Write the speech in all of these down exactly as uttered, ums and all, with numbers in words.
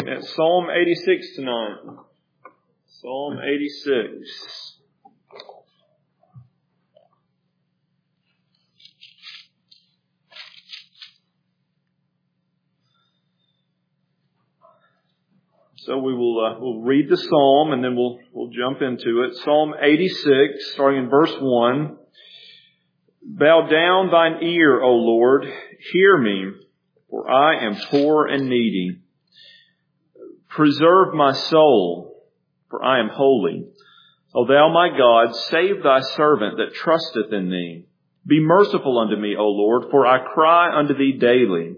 At Psalm eighty-six tonight. Psalm eighty-six. So we will uh, we'll read the psalm and then we'll we'll jump into it. Psalm eighty-six, starting in verse one. Bow down thine ear, O Lord, hear me, for I am poor and needy. Preserve my soul, for I am holy. O thou my God, save thy servant that trusteth in thee. Be merciful unto me, O Lord, for I cry unto thee daily.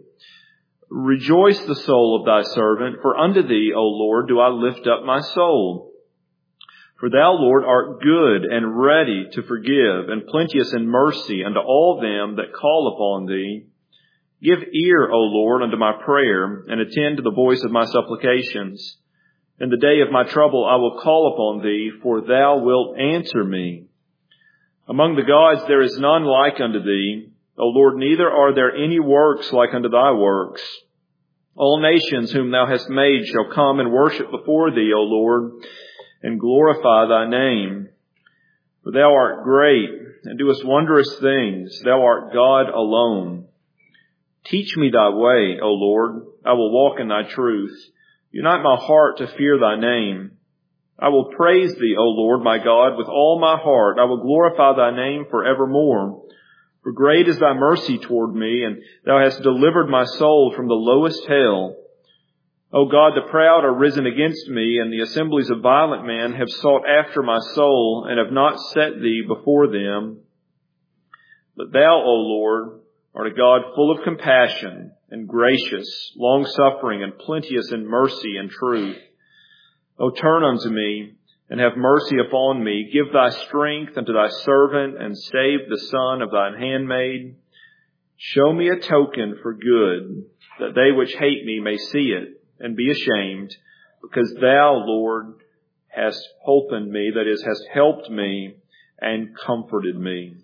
Rejoice the soul of thy servant, for unto thee, O Lord, do I lift up my soul. For thou, Lord, art good and ready to forgive, and plenteous in mercy unto all them that call upon thee. Give ear, O Lord, unto my prayer, and attend to the voice of my supplications. In the day of my trouble I will call upon thee, for thou wilt answer me. Among the gods there is none like unto thee, O Lord, neither are there any works like unto thy works. All nations whom thou hast made shall come and worship before thee, O Lord, and glorify thy name. For thou art great, and doest wondrous things. Thou art God alone. Teach me thy way, O Lord. I will walk in thy truth. Unite my heart to fear thy name. I will praise thee, O Lord, my God, with all my heart. I will glorify thy name forevermore. For great is thy mercy toward me, and thou hast delivered my soul from the lowest hell. O God, the proud are risen against me, and the assemblies of violent men have sought after my soul, and have not set thee before them. But thou, O Lord, art a God full of compassion and gracious, long-suffering and plenteous in mercy and truth. O turn unto me, and have mercy upon me. Give thy strength unto thy servant, and save the son of thine handmaid. Show me a token for good, that they which hate me may see it, and be ashamed, because thou, Lord, hast holpen me, that is, hast helped me, and comforted me.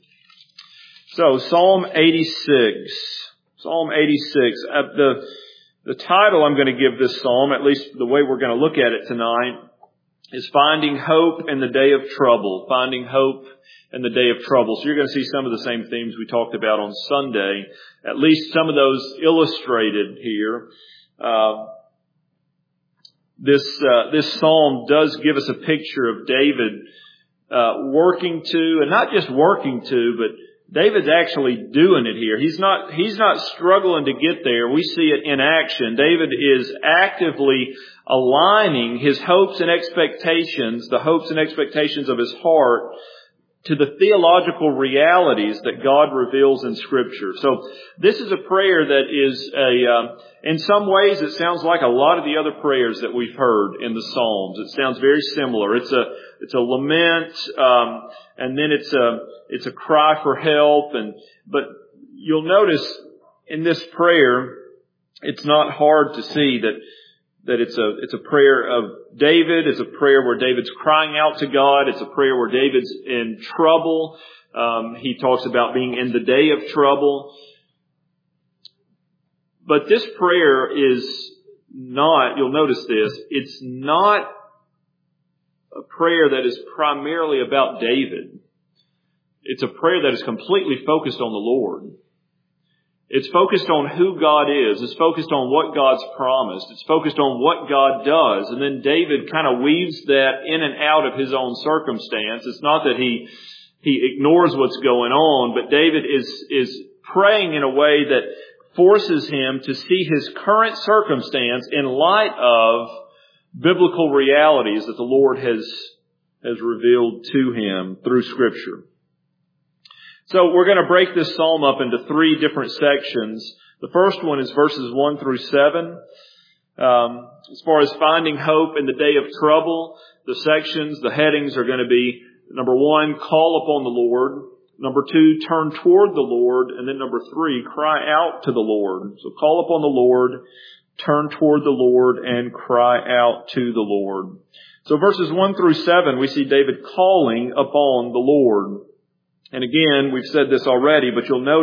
So, Psalm eighty-six. Psalm eighty-six. Uh, the, the title I'm going to give this psalm, at least the way we're going to look at it tonight, is Finding Hope in the Day of Trouble. Finding Hope in the Day of Trouble. So you're going to see some of the same themes we talked about on Sunday. At least some of those illustrated here. Uh, this, uh, this psalm does give us a picture of David, uh, working to, and not just working to, but David's actually doing it here. He's not, he's not struggling to get there. We see it in action. David is actively aligning his hopes and expectations, the hopes and expectations of his heart, to the theological realities that God reveals in Scripture. So this is a prayer that is a, uh, in some ways it sounds like a lot of the other prayers that we've heard in the Psalms. It sounds very similar. It's a, it's a lament, um, and then it's a, it's a cry for help. And, but you'll notice in this prayer, it's not hard to see that That it's a, it's a prayer of David. It's a prayer where David's crying out to God. It's a prayer where David's in trouble. Um, he talks about being in the day of trouble. But this prayer is not, you'll notice this, it's not a prayer that is primarily about David. It's a prayer that is completely focused on the Lord. It's focused on who God is. It's focused on what God's promised. It's focused on what God does. And then David kind of weaves that in and out of his own circumstance. It's not that he, he ignores what's going on, but David is, is praying in a way that forces him to see his current circumstance in light of biblical realities that the Lord has, has revealed to him through Scripture. So we're going to break this psalm up into three different sections. The first one is verses one through seven. Um, as far as finding hope in the day of trouble, the sections, the headings are going to be, number one, call upon the Lord. Number two, turn toward the Lord. And then number three, cry out to the Lord. So call upon the Lord, turn toward the Lord, and cry out to the Lord. So verses one through seven, we see David calling upon the Lord. And again, we've said this already, but you'll notice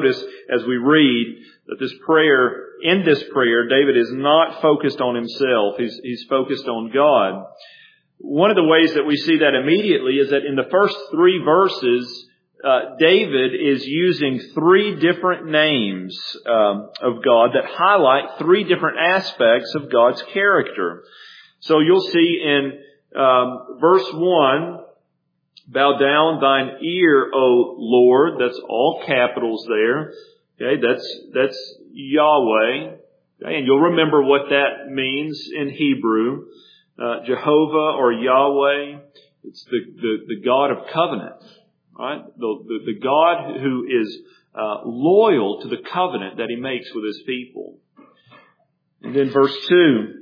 as we read that this prayer, in this prayer, David is not focused on himself. He's, he's focused on God. One of the ways that we see that immediately is that in the first three verses, uh, David is using three different names um, of God that highlight three different aspects of God's character. So you'll see in um, verse one, bow down thine ear, O Lord. That's all capitals there. Okay, that's that's Yahweh. Okay, and you'll remember what that means in Hebrew. Uh, Jehovah or Yahweh, it's the, the, the God of covenant, right? The, the, the God who is uh, loyal to the covenant that He makes with His people. And then verse two,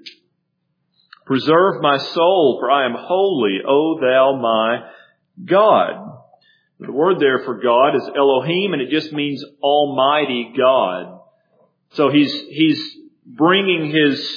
preserve my soul, for I am holy, O Thou my God. The word there for God is Elohim, and it just means Almighty God. So He's He's bringing His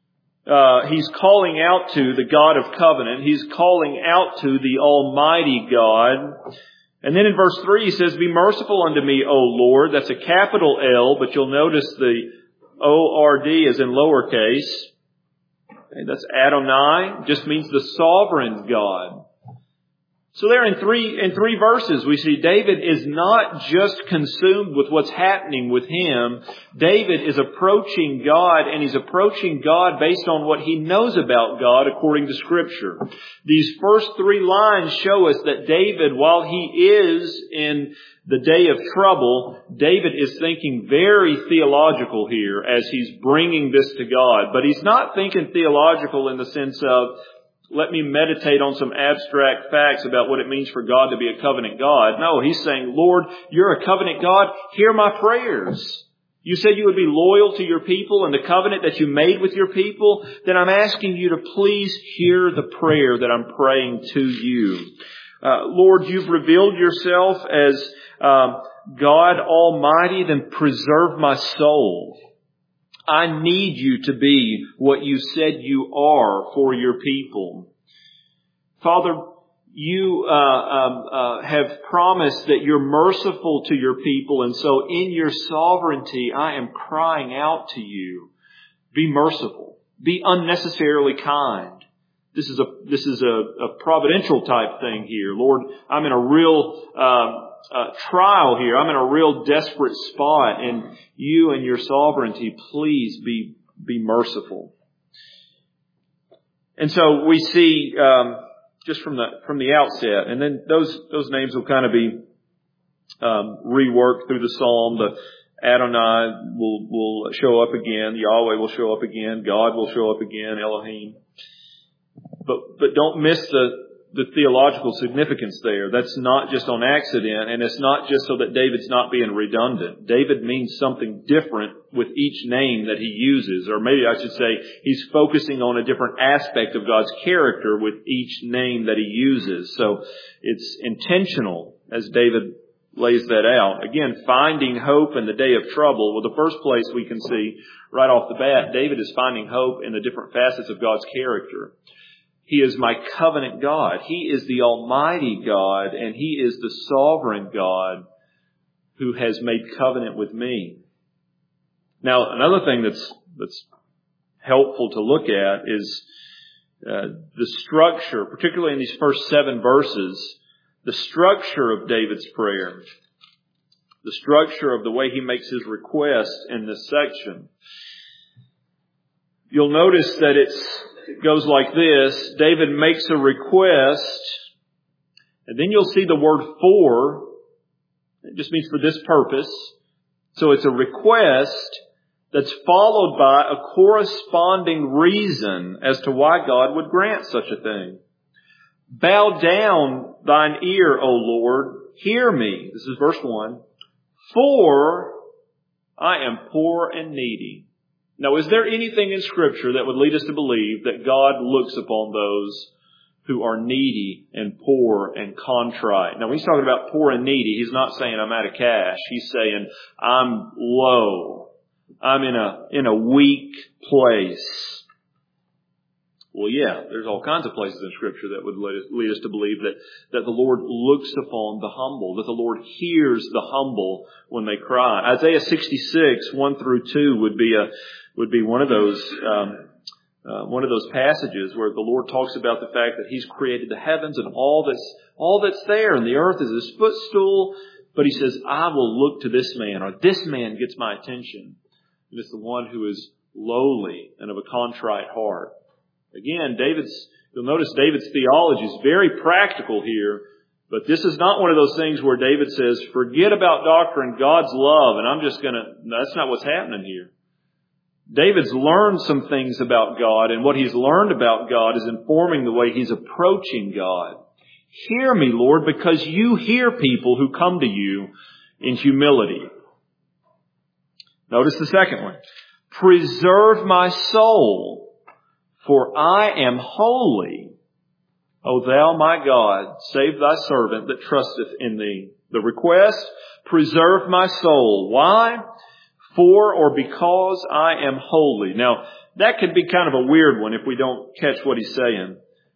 Uh, he's calling out to the God of covenant. He's calling out to the Almighty God. And then in verse three he says, be merciful unto me, O Lord. That's a capital L, but you'll notice the O R D is in lowercase. Okay, that's Adonai. Just means the sovereign God. So there in three, in three verses, we see David is not just consumed with what's happening with him. David is approaching God, and he's approaching God based on what he knows about God according to Scripture. These first three lines show us that David, while he is in the day of trouble, David is thinking very theological here as he's bringing this to God. But he's not thinking theological in the sense of, let me meditate on some abstract facts about what it means for God to be a covenant God. No, he's saying, Lord, you're a covenant God. Hear my prayers. You said you would be loyal to your people and the covenant that you made with your people. Then I'm asking you to please hear the prayer that I'm praying to you. Uh, Lord, you've revealed yourself as um, God Almighty. Then preserve my soul. I need you to be what you said you are for your people. Father, you uh, um, uh, have promised that you're merciful to your people, and so in your sovereignty, I am crying out to you. Be merciful. Be unnecessarily kind. This is a this is a, a providential type thing here, Lord. I'm in a real Um, Uh, trial here. I'm in a real desperate spot, and you and your sovereignty, please be be merciful. And so we see um, just from the from the outset, and then those those names will kind of be um, reworked through the psalm. The Adonai will will show up again. Yahweh will show up again. God will show up again. Elohim. But but don't miss the. the theological significance there. That's not just on accident, and it's not just so that David's not being redundant. David means something different with each name that he uses, or maybe I should say he's focusing on a different aspect of God's character with each name that he uses. So it's intentional as David lays that out. Again, finding hope in the day of trouble. Well, the first place we can see right off the bat, David is finding hope in the different facets of God's character. He is my covenant God. He is the Almighty God, and He is the sovereign God who has made covenant with me. Now, another thing that's that's helpful to look at is uh, the structure, particularly in these first seven verses, the structure of David's prayer, the structure of the way he makes his request in this section. You'll notice that it's It goes like this. David makes a request, and then you'll see the word for. It just means for this purpose. So it's a request that's followed by a corresponding reason as to why God would grant such a thing. Bow down thine ear, O Lord. Hear me. This is verse one. For I am poor and needy. Now, is there anything in Scripture that would lead us to believe that God looks upon those who are needy and poor and contrite? Now, when he's talking about poor and needy, he's not saying I'm out of cash. He's saying I'm low. I'm in a, in a weak place. Well, yeah, there's all kinds of places in Scripture that would lead us, lead us to believe that, that the Lord looks upon the humble, that the Lord hears the humble when they cry. Isaiah sixty-six, one through two would be a, would be one of those, um, uh, one of those passages where the Lord talks about the fact that He's created the heavens and all that's, all that's there, and the earth is His footstool. But He says, I will look to this man, or this man gets my attention. And it's the one who is lowly and of a contrite heart. Again, David's, you'll notice David's theology is very practical here, but this is not one of those things where David says, forget about doctrine, God's love, and I'm just gonna, that's not what's happening here. David's learned some things about God, and what he's learned about God is informing the way he's approaching God. Hear me, Lord, because you hear people who come to you in humility. Notice the second one. Preserve my soul, for I am holy. O thou my God, save thy servant that trusteth in thee. The request, preserve my soul. Why? For or because I am holy. Now, that could be kind of a weird one if we don't catch what he's saying.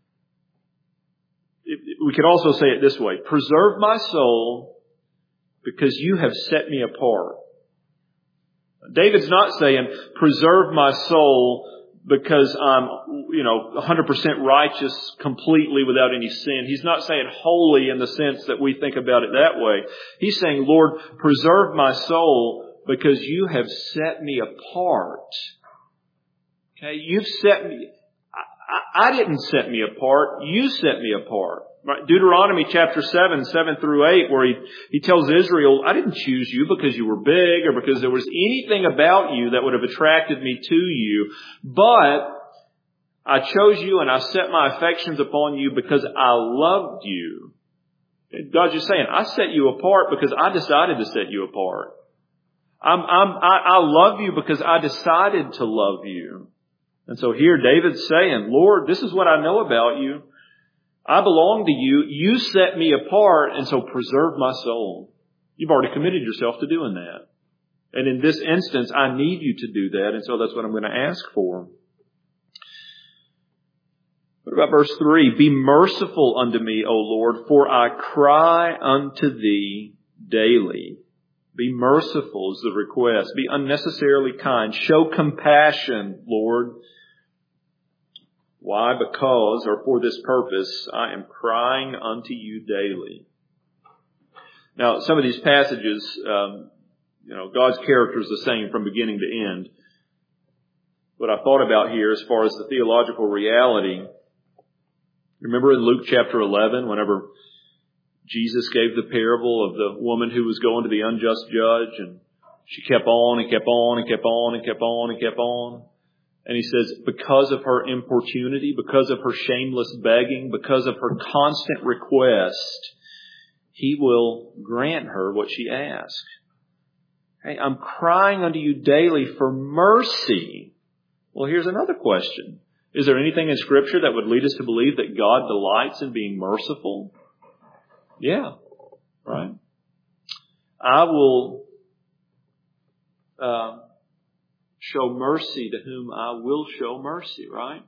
We could also say it this way. Preserve my soul because you have set me apart. David's not saying, preserve my soul because I'm, you know, one hundred percent righteous completely without any sin. He's not saying holy in the sense that we think about it that way. He's saying, Lord, preserve my soul because you have set me apart. Okay, you've set me, I, I didn't set me apart, you set me apart. Right? Deuteronomy chapter seven, seven through eight, where he, he tells Israel, I didn't choose you because you were big or because there was anything about you that would have attracted me to you, but I chose you and I set my affections upon you because I loved you. God's just saying, I set you apart because I decided to set you apart. I'm, I'm, I, I love you because I decided to love you. And so here David's saying, Lord, this is what I know about you. I belong to you. You set me apart, and so preserve my soul. You've already committed yourself to doing that. And in this instance, I need you to do that, and so that's what I'm going to ask for. What about verse three? Be merciful unto me, O Lord, for I cry unto thee daily. Be merciful is the request. Be unnecessarily kind. Show compassion, Lord. Why? Because, or for this purpose, I am crying unto you daily. Now, some of these passages, um, you know, God's character is the same from beginning to end. What I thought about here as far as the theological reality, remember in Luke chapter eleven, whenever Jesus gave the parable of the woman who was going to the unjust judge, and she kept on and kept on and kept on and kept on and kept on. And he says, because of her importunity, because of her shameless begging, because of her constant request, he will grant her what she asks. Hey, I'm crying unto you daily for mercy. Well, here's another question. Is there anything in Scripture that would lead us to believe that God delights in being merciful? Yeah, right? I will uh, show mercy to whom I will show mercy, right?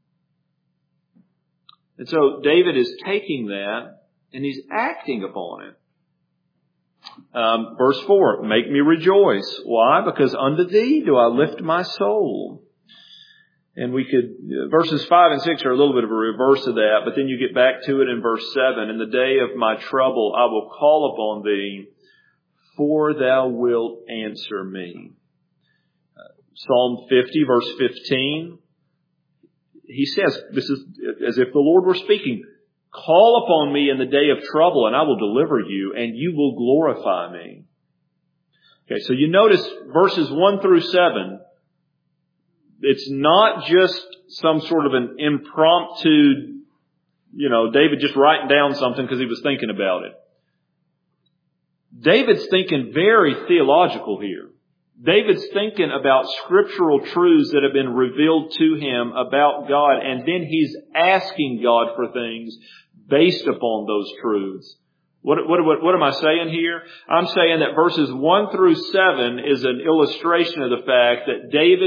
And so David is taking that and he's acting upon it. Um, verse four, make me rejoice. Why? Because unto thee do I lift my soul. And we could, verses five and six are a little bit of a reverse of that, but then you get back to it in verse seven. In the day of my trouble, I will call upon thee, for thou wilt answer me. Uh, Psalm fifty, verse fifteen, he says, this is as if the Lord were speaking, call upon me in the day of trouble, and I will deliver you, and you will glorify me. Okay, so you notice verses one through seven, it's not just some sort of an impromptu, you know, David just writing down something because he was thinking about it. David's thinking very theological here. David's thinking about scriptural truths that have been revealed to him about God, and then he's asking God for things based upon those truths. What, what, what, what am I saying here? I'm saying that verses one through seven is an illustration of the fact that David's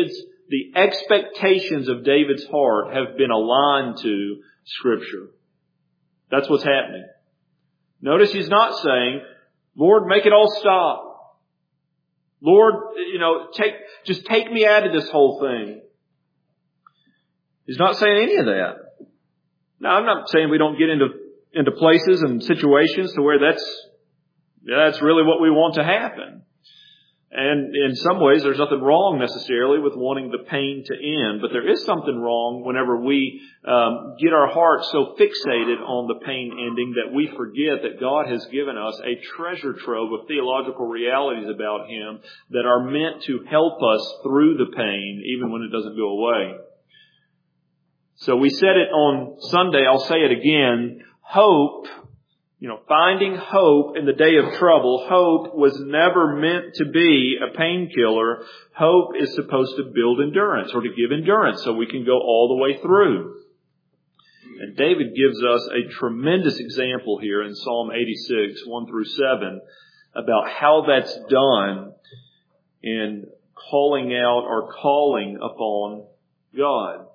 the expectations of David's heart have been aligned to Scripture. That's what's happening. Notice he's not saying, Lord, make it all stop. Lord, you know, take, just take me out of this whole thing. He's not saying any of that. Now, I'm not saying we don't get into, into places and situations to where that's, that's really what we want to happen. And in some ways, there's nothing wrong necessarily with wanting the pain to end. But there is something wrong whenever we um, get our hearts so fixated on the pain ending that we forget that God has given us a treasure trove of theological realities about Him that are meant to help us through the pain, even when it doesn't go away. So we said it on Sunday, I'll say it again, hope, you know, finding hope in the day of trouble. Hope was never meant to be a painkiller. Hope is supposed to build endurance or to give endurance so we can go all the way through. And David gives us a tremendous example here in Psalm eighty-six, one through seven, about how that's done in calling out or calling upon God.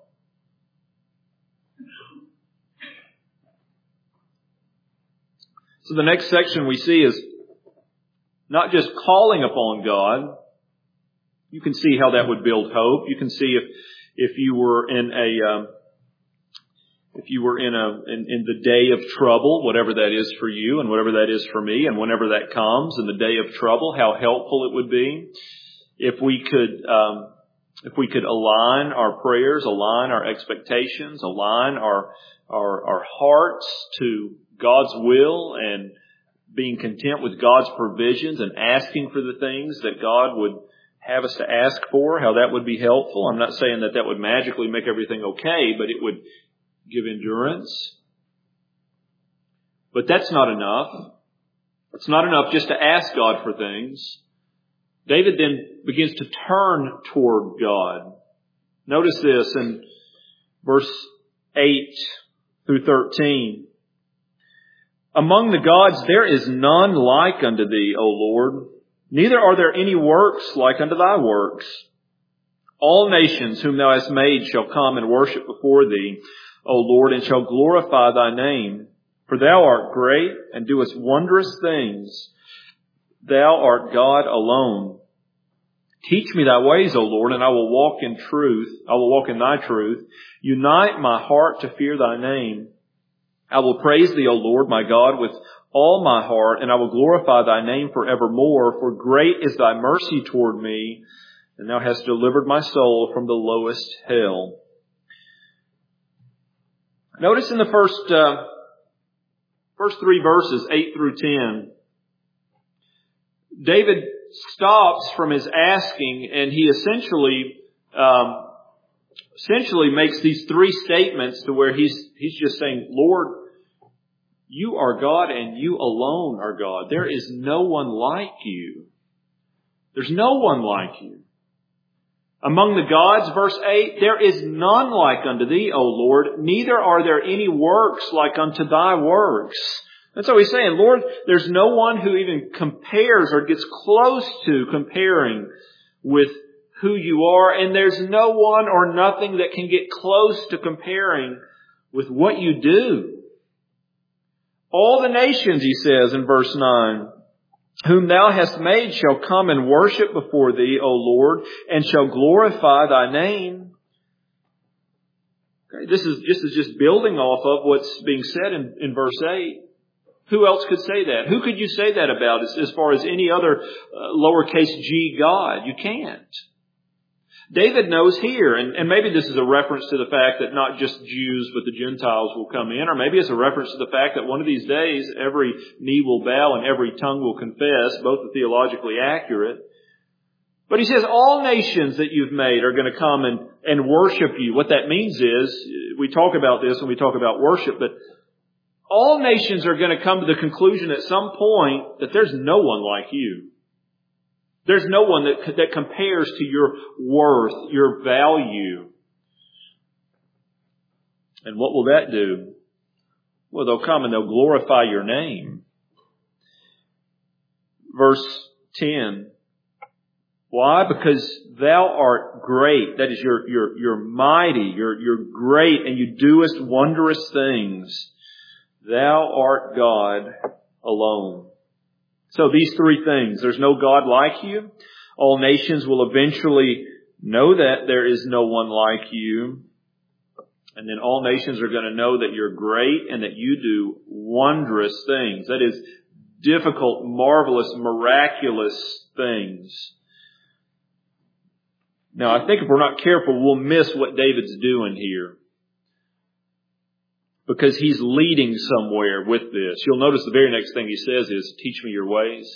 So the next section we see is not just calling upon God. You can see how that would build hope. You can see if if you were in a um, if you were in a in, in the day of trouble, whatever that is for you and whatever that is for me, and whenever that comes in the day of trouble, how helpful it would be if we could um, if we could align our prayers, align our expectations, align our our, our hearts to God's will and being content with God's provisions and asking for the things that God would have us to ask for, how that would be helpful. I'm not saying that that would magically make everything okay, but it would give endurance. But that's not enough. It's not enough just to ask God for things. David then begins to turn toward God. Notice this in verse eight through thirteen. Among the gods there is none like unto thee, O Lord. Neither are there any works like unto thy works. All nations whom thou hast made shall come and worship before thee, O Lord, and shall glorify thy name. For thou art great and doest wondrous things. Thou art God alone. Teach me thy ways, O Lord, and I will walk in truth. I will walk in thy truth. Unite my heart to fear thy name. I will praise thee, O Lord, my God, with all my heart, and I will glorify thy name forevermore. For great is thy mercy toward me, and thou hast delivered my soul from the lowest hell. Notice in the first, uh, first three verses, eight through ten, David stops from his asking, and he essentially, um, essentially makes these three statements to where he's, he's just saying, Lord, you are God and you alone are God. There is no one like you. There's no one like you. Among the gods, verse eight, there is none like unto thee, O Lord, neither are there any works like unto thy works. And so he's saying, Lord, there's no one who even compares or gets close to comparing with who you are, and there's no one or nothing that can get close to comparing with what you do. All the nations, he says in verse nine, whom thou hast made shall come and worship before thee, O Lord, and shall glorify thy name. Okay, this is, this is just building off of what's being said in, in verse eight. Who else could say that? Who could you say that about as, as far as any other uh, lowercase g God? You can't. David knows here, and, and maybe this is a reference to the fact that not just Jews but the Gentiles will come in, or maybe it's a reference to the fact that one of these days every knee will bow and every tongue will confess. Both are theologically accurate. But he says all nations that you've made are going to come and, and worship you. What that means is, we talk about this when we talk about worship, but all nations are going to come to the conclusion at some point that there's no one like you. There's no one that, that compares to your worth, your value. And what will that do? Well, they'll come and they'll glorify your name. Verse ten. Why? Because thou art great. That is, you're, you're, you're mighty. You're, you're great and you doest wondrous things. Thou art God alone. So these three things. There's no God like you. All nations will eventually know that there is no one like you. And then all nations are going to know that you're great and that you do wondrous things. That is, difficult, marvelous, miraculous things. Now, I think if we're not careful, we'll miss what David's doing here. Because he's leading somewhere with this. You'll notice the very next thing he says is, teach me your ways.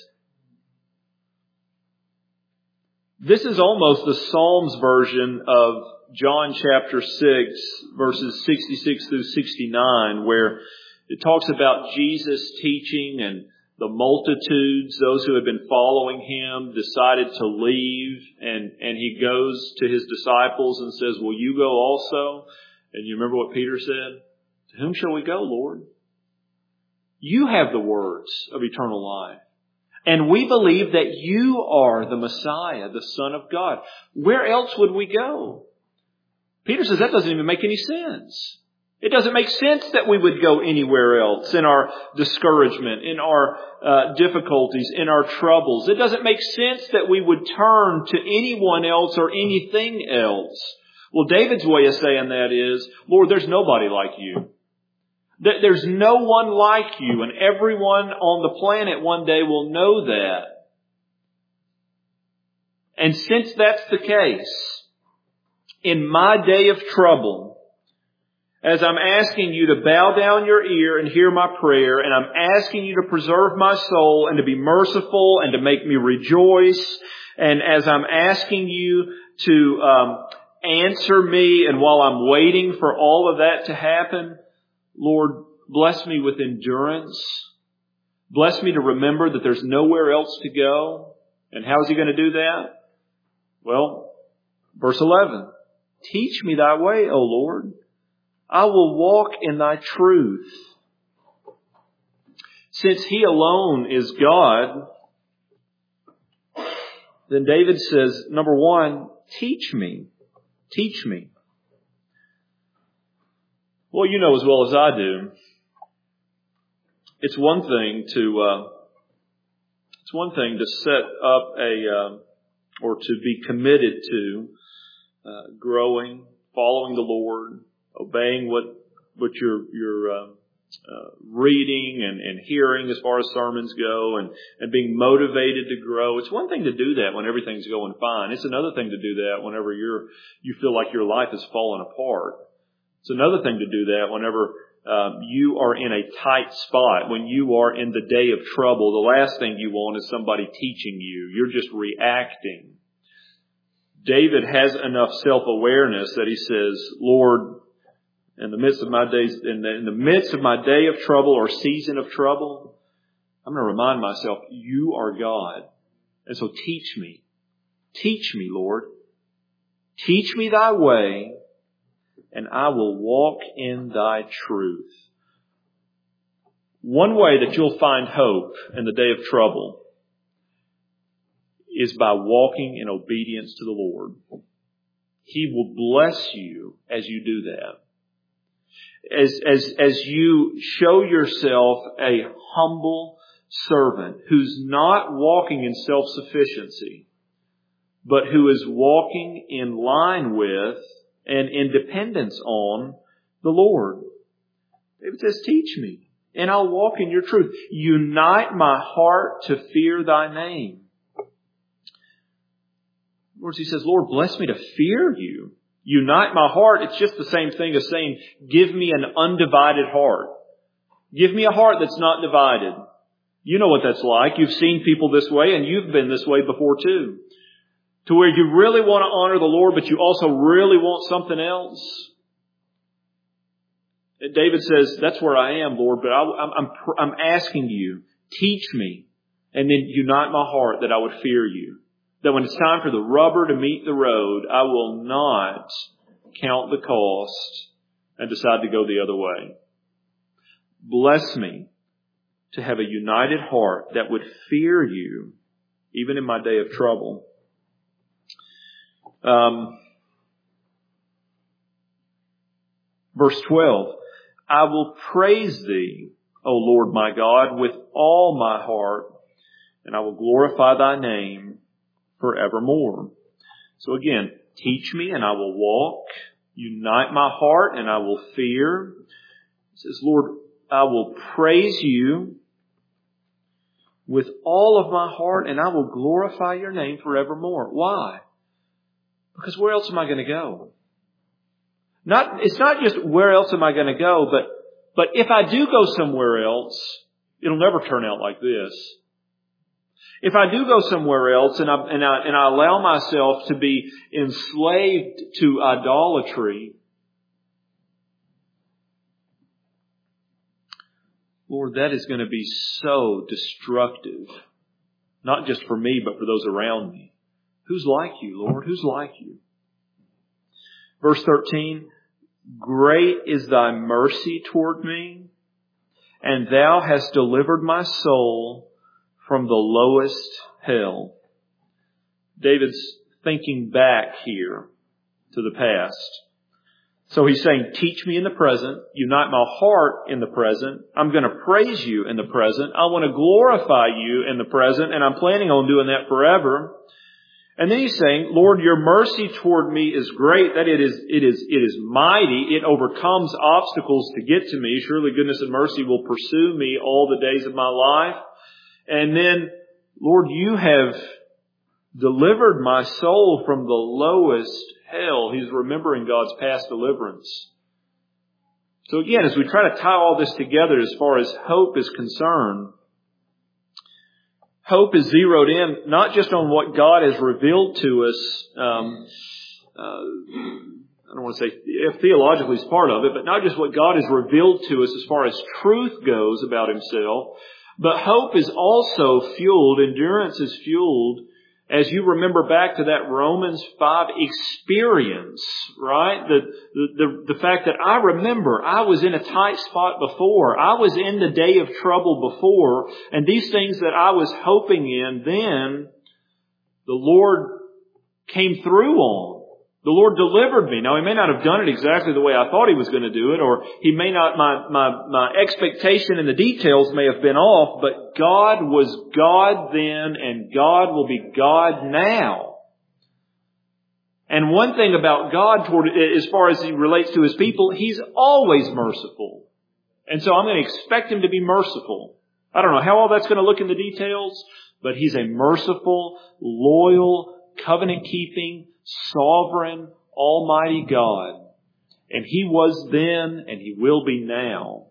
This is almost the Psalms version of John chapter six, verses sixty-six through sixty-nine, where it talks about Jesus teaching and the multitudes, those who had been following him, decided to leave, and, and he goes to his disciples and says, will you go also? And you remember what Peter said? To whom shall we go, Lord? You have the words of eternal life. And we believe that you are the Messiah, the Son of God. Where else would we go? Peter says that doesn't even make any sense. It doesn't make sense that we would go anywhere else in our discouragement, in our uh, difficulties, in our troubles. It doesn't make sense that we would turn to anyone else or anything else. Well, David's way of saying that is, Lord, there's nobody like you. There's no one like you, and everyone on the planet one day will know that. And since that's the case, in my day of trouble, as I'm asking you to bow down your ear and hear my prayer, and I'm asking you to preserve my soul and to be merciful and to make me rejoice, and as I'm asking you to um, answer me, and while I'm waiting for all of that to happen, Lord, bless me with endurance. Bless me to remember that there's nowhere else to go. And how is he going to do that? Well, verse eleven. Teach me thy way, O Lord. I will walk in thy truth. Since he alone is God, then David says, number one, teach me. Teach me. Well, you know as well as I do, it's one thing to uh, it's one thing to set up a uh, or to be committed to uh, growing, following the Lord, obeying what what you're you're uh, uh, reading and, and hearing as far as sermons go, and and being motivated to grow. It's one thing to do that when everything's going fine. It's another thing to do that whenever you're you feel like your life is falling apart. It's another thing to do that whenever um, you are in a tight spot, when you are in the day of trouble. The last thing you want is somebody teaching you. You're just reacting. David has enough self-awareness that he says, Lord, in the midst of my days, in the, in the midst of my day of trouble or season of trouble, I'm going to remind myself, you are God. And so teach me. Teach me, Lord. Teach me thy way, and I will walk in thy truth. One way that you'll find hope in the day of trouble is by walking in obedience to the Lord. He will bless you as you do that. As, as, as you show yourself a humble servant who's not walking in self-sufficiency, but who is walking in line with and in dependence on the Lord. David says, teach me, and I'll walk in your truth. Unite my heart to fear thy name. In other words, he says, Lord, bless me to fear you. Unite my heart. It's just the same thing as saying, give me an undivided heart. Give me a heart that's not divided. You know what that's like. You've seen people this way, and you've been this way before too. To where you really want to honor the Lord, but you also really want something else. And David says, that's where I am, Lord, but I, I'm, I'm, I'm asking you, teach me, and then unite my heart that I would fear you. That when it's time for the rubber to meet the road, I will not count the cost and decide to go the other way. Bless me to have a united heart that would fear you even in my day of trouble. Um, verse twelve, I will praise Thee, O Lord my God, with all my heart, and I will glorify Thy name forevermore. So again, teach me and I will walk. Unite my heart and I will fear. It says, Lord, I will praise You with all of my heart and I will glorify Your name forevermore. Why? Because where else am I going to go? Not, it's not just where else am I going to go, but, but if I do go somewhere else, it'll never turn out like this. If I do go somewhere else and I, and I, and I allow myself to be enslaved to idolatry, Lord, that is going to be so destructive. Not just for me, but for those around me. Who's like You, Lord? Who's like You? Verse thirteen, great is Thy mercy toward me, and Thou hast delivered my soul from the lowest hell. David's thinking back here to the past. So he's saying, teach me in the present, unite my heart in the present. I'm going to praise You in the present. I want to glorify You in the present, and I'm planning on doing that forever. And then he's saying, Lord, Your mercy toward me is great, that it is, it is, it is mighty. It overcomes obstacles to get to me. Surely goodness and mercy will pursue me all the days of my life. And then, Lord, You have delivered my soul from the lowest hell. He's remembering God's past deliverance. So again, as we try to tie all this together as far as hope is concerned, hope is zeroed in not just on what God has revealed to us. Um, uh, I don't want to say theologically is part of it, but not just what God has revealed to us as far as truth goes about Himself, but hope is also fueled, endurance is fueled, as you remember back to that Romans five experience, right? The, the, the, the fact that I remember I was in a tight spot before. I was in the day of trouble before. And these things that I was hoping in, then the Lord came through on. The Lord delivered me. Now, He may not have done it exactly the way I thought He was going to do it, or He may not, my, my, my expectation in the details may have been off, but God was God then, and God will be God now. And one thing about God toward, as far as He relates to His people, He's always merciful. And so I'm going to expect Him to be merciful. I don't know how all that's going to look in the details, but He's a merciful, loyal, covenant-keeping, sovereign, almighty God. And He was then and He will be now.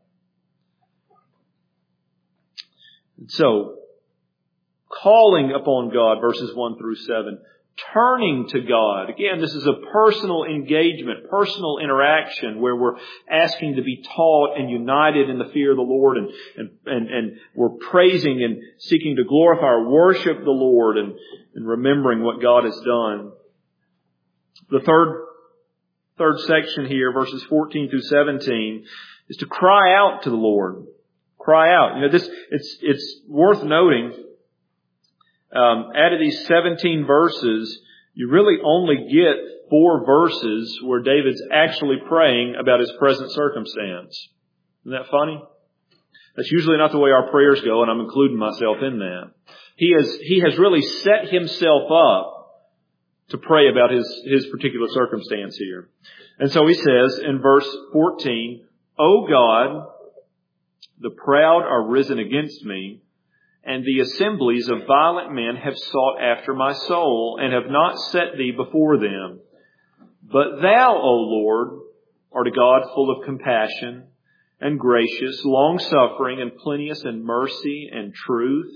And so, calling upon God, verses one through seven. Turning to God. Again, this is a personal engagement, personal interaction where we're asking to be taught and united in the fear of the Lord, and, and, and, and we're praising and seeking to glorify or worship the Lord, and, and remembering what God has done. The third, third section here, verses fourteen through seventeen, is to cry out to the Lord. Cry out. You know, this, it's, it's worth noting, um, out of these seventeen verses, you really only get four verses where David's actually praying about his present circumstance. Isn't that funny? That's usually not the way our prayers go, and I'm including myself in that. He has, he has really set himself up to pray about his, his particular circumstance here. And so he says in verse fourteen, O God, the proud are risen against me, and the assemblies of violent men have sought after my soul, and have not set Thee before them. But Thou, O Lord, art a God full of compassion and gracious, long-suffering and plenteous in mercy and truth.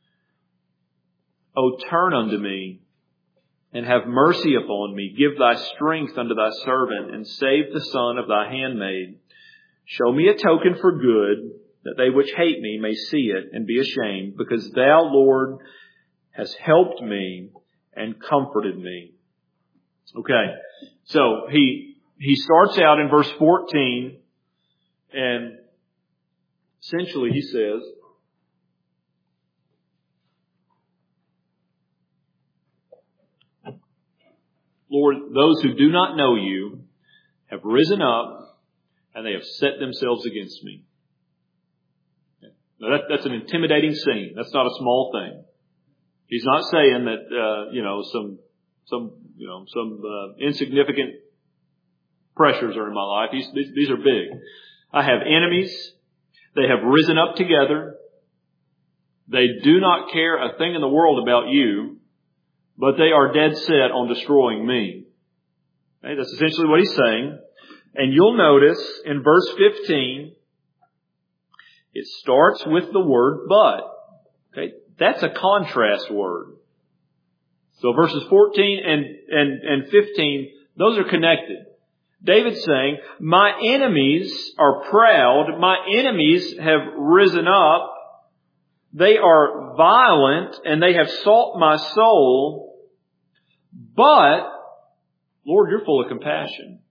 O turn unto me, and have mercy upon me. Give Thy strength unto Thy servant, and save the son of Thy handmaid. Show me a token for good, that they which hate me may see it and be ashamed, because Thou, Lord, hast helped me and comforted me. Okay, so he he starts out in verse fourteen, and essentially he says, Lord, those who do not know you have risen up and they have set themselves against me. Now that, that's an intimidating scene. That's not a small thing. He's not saying that, uh, you know, some, some, you know, some, uh, insignificant pressures are in my life. These, these, these are big. I have enemies. They have risen up together. They do not care a thing in the world about you, but they are dead set on destroying me. Okay, that's essentially what he's saying. And you'll notice in verse fifteen, it starts with the word but. Okay, that's a contrast word. So verses fourteen and, and, and fifteen, those are connected. David's saying, my enemies are proud. My enemies have risen up. They are violent and they have sought my soul. But, Lord, you're full of compassion.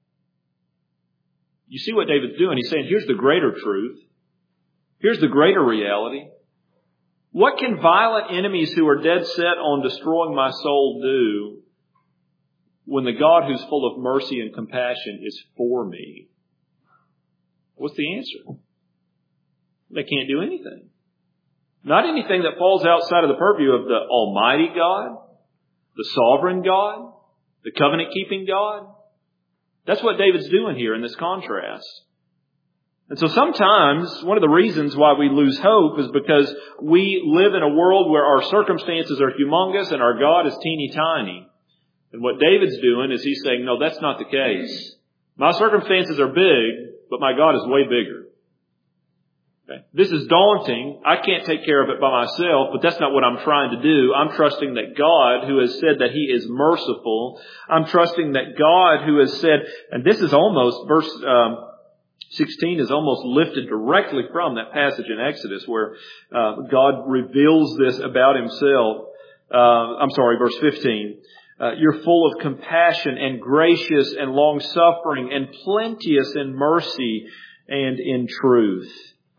You see what David's doing? He's saying, here's the greater truth. Here's the greater reality. What can violent enemies who are dead set on destroying my soul do when the God who's full of mercy and compassion is for me? What's the answer? They can't do anything. Not anything that falls outside of the purview of the Almighty God, the sovereign God, the covenant-keeping God. That's what David's doing here in this contrast. And so sometimes one of the reasons why we lose hope is because we live in a world where our circumstances are humongous and our God is teeny tiny. And what David's doing is he's saying, no, that's not the case. My circumstances are big, but my God is way bigger. Okay. This is daunting. I can't take care of it by myself, but that's not what I'm trying to do. I'm trusting that God, who has said that He is merciful, I'm trusting that God, who has said, and this is almost, verse um, sixteen is almost lifted directly from that passage in Exodus where uh, God reveals this about Himself. Uh, I'm sorry, verse fifteen. Uh, you're full of compassion and gracious and long-suffering and plenteous in mercy and in truth.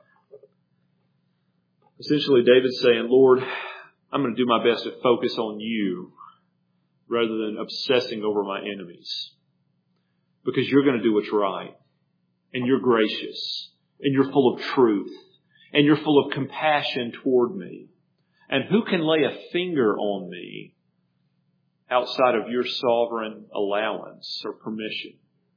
Essentially, David's saying, Lord, I'm going to do my best to focus on you rather than obsessing over my enemies. Because you're going to do what's right. And you're gracious. And you're full of truth. And you're full of compassion toward me. And who can lay a finger on me outside of your sovereign allowance or permission?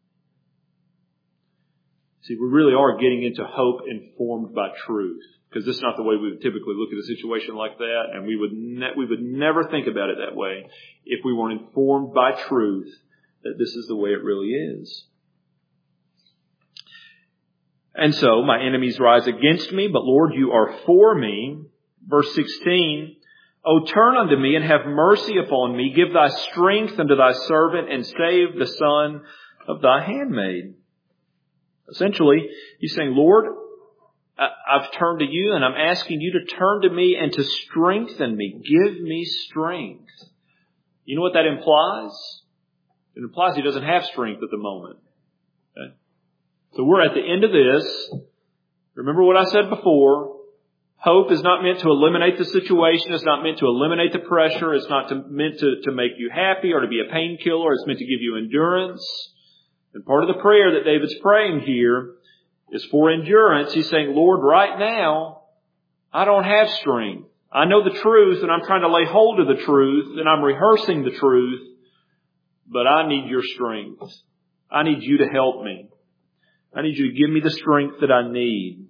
See, we really are getting into hope informed by truth. Because this is not the way we would typically look at a situation like that. And we would ne- we would never think about it that way if we weren't informed by truth that this is the way it really is. And so, my enemies rise against me, but Lord, you are for me. Verse sixteen, O turn unto me and have mercy upon me. Give thy strength unto thy servant and save the son of thy handmaid. Essentially, he's saying, Lord, I've turned to you and I'm asking you to turn to me and to strengthen me. Give me strength. You know what that implies? It implies he doesn't have strength at the moment. Okay? So we're at the end of this. Remember what I said before. Hope is not meant to eliminate the situation. It's not meant to eliminate the pressure. It's not to, meant to, to make you happy or to be a painkiller. It's meant to give you endurance. And part of the prayer that David's praying here is for endurance. He's saying, Lord, right now, I don't have strength. I know the truth and I'm trying to lay hold of the truth and I'm rehearsing the truth, but I need your strength. I need you to help me. I need you to give me the strength that I need.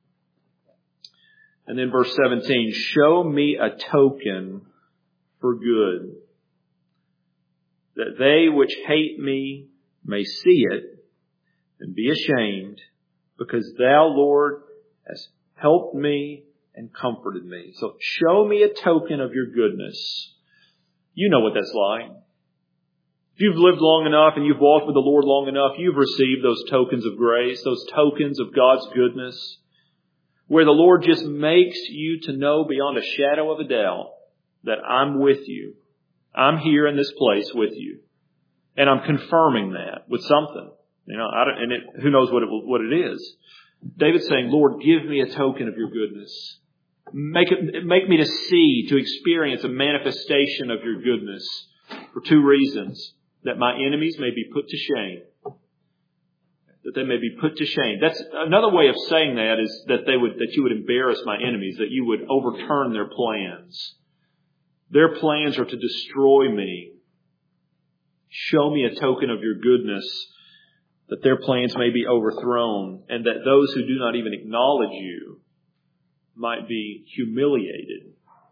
And then verse seventeen, show me a token for good, that they which hate me may see it and be ashamed, because thou, Lord, hast helped me and comforted me. So show me a token of your goodness. You know what that's like. If you've lived long enough and you've walked with the Lord long enough, you've received those tokens of grace, those tokens of God's goodness, where the Lord just makes you to know beyond a shadow of a doubt that I'm with you. I'm here in this place with you. And I'm confirming that with something. You know, I don't, and it, who knows what it, what it is. David's saying, Lord, give me a token of your goodness. Make it, make me to see, to experience a manifestation of your goodness for two reasons. that my enemies may be put to shame. That they may be put to shame. That's another way of saying that is that they would, that you would embarrass my enemies, that you would overturn their plans. Their plans are to destroy me. Show me a token of your goodness, that their plans may be overthrown, and that those who do not even acknowledge you might be humiliated.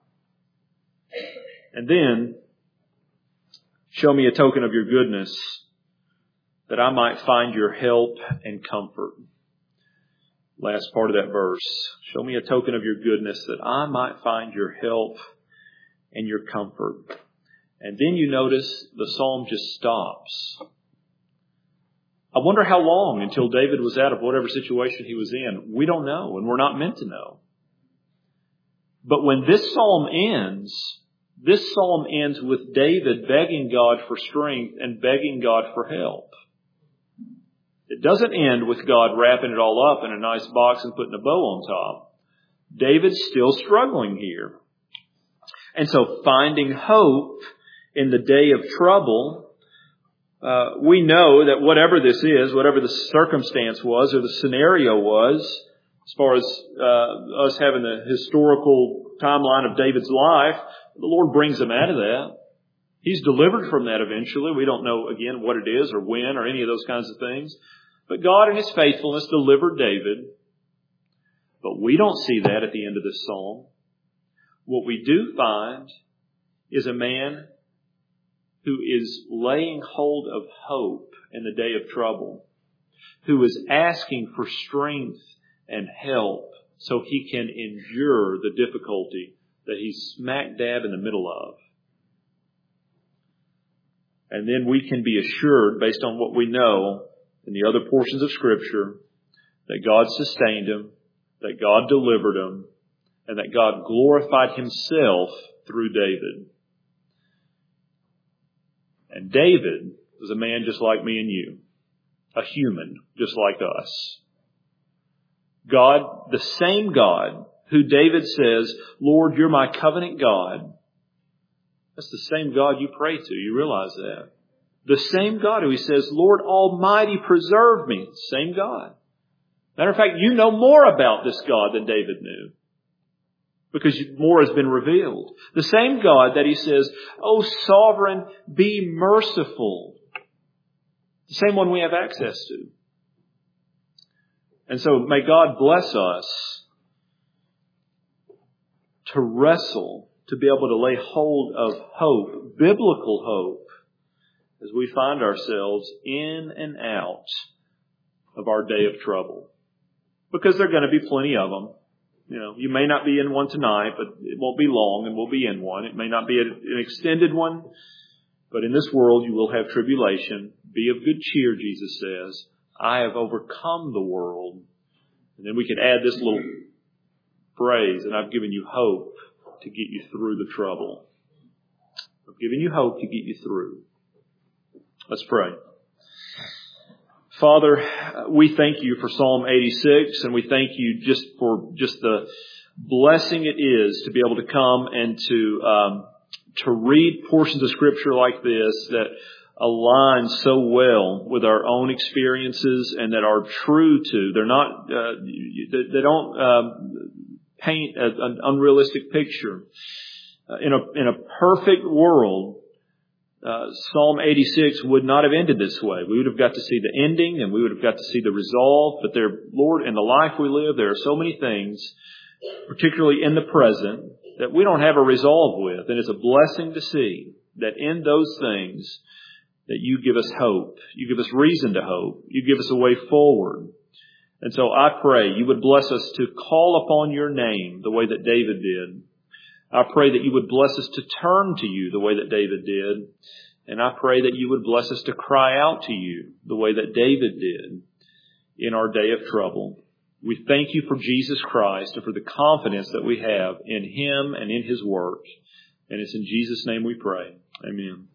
And then, show me a token of your goodness, that I might find your help and comfort. Last part of that verse. Show me a token of your goodness, that I might find your help and your comfort. And then you notice the psalm just stops. I wonder how long until David was out of whatever situation he was in. We don't know, and we're not meant to know. But when this psalm ends, this psalm ends with David begging God for strength and begging God for help. It doesn't end with God wrapping it all up in a nice box and putting a bow on top. David's still struggling here. And so finding hope in the day of trouble, uh, we know that whatever this is, whatever the circumstance was or the scenario was, as far as uh, us having the historical timeline of David's life, the Lord brings him out of that. He's delivered from that eventually. We don't know, again, what it is or when or any of those kinds of things. But God in His faithfulness delivered David. But we don't see that at the end of this psalm. What we do find is a man who is laying hold of hope in the day of trouble, who is asking for strength and help so he can endure the difficulty that he's smack dab in the middle of. And then we can be assured, based on what we know in the other portions of Scripture, that God sustained him, that God delivered him, and that God glorified Himself through David. And David was a man just like me and you, a human just like us. God, the same God who David says, Lord, you're my covenant God. That's the same God you pray to. You realize that. The same God who He says, Lord Almighty, preserve me. Same God. Matter of fact, you know more about this God than David knew, because more has been revealed. The same God that He says, oh sovereign, be merciful. The same one we have access to. And so may God bless us to wrestle, to be able to lay hold of hope, biblical hope, as we find ourselves in and out of our day of trouble. Because there are going to be plenty of them. You know, you may not be in one tonight, but it won't be long and we'll be in one. It may not be an extended one, but in this world you will have tribulation. Be of good cheer, Jesus says. I have overcome the world. And then we can add this little phrase, and I've given you hope to get you through the trouble. I've given you hope to get you through. Let's pray. Father, we thank you for Psalm eighty-six, and we thank you just for just the blessing it is to be able to come and to um, to read portions of Scripture like this that align so well with our own experiences and that are true to. They're not. Uh, they don't um, paint a, an unrealistic picture. Uh, in a in a perfect world, Uh, Psalm eighty-six would not have ended this way. We would have got to see the ending and we would have got to see the resolve. But there, Lord, in the life we live, there are so many things, particularly in the present, that we don't have a resolve with. And it's a blessing to see that in those things that you give us hope. You give us reason to hope. You give us a way forward. And so I pray you would bless us to call upon your name the way that David did. I pray that you would bless us to turn to you the way that David did. And I pray that you would bless us to cry out to you the way that David did in our day of trouble. We thank you for Jesus Christ and for the confidence that we have in Him and in His work. And it's in Jesus' name we pray. Amen.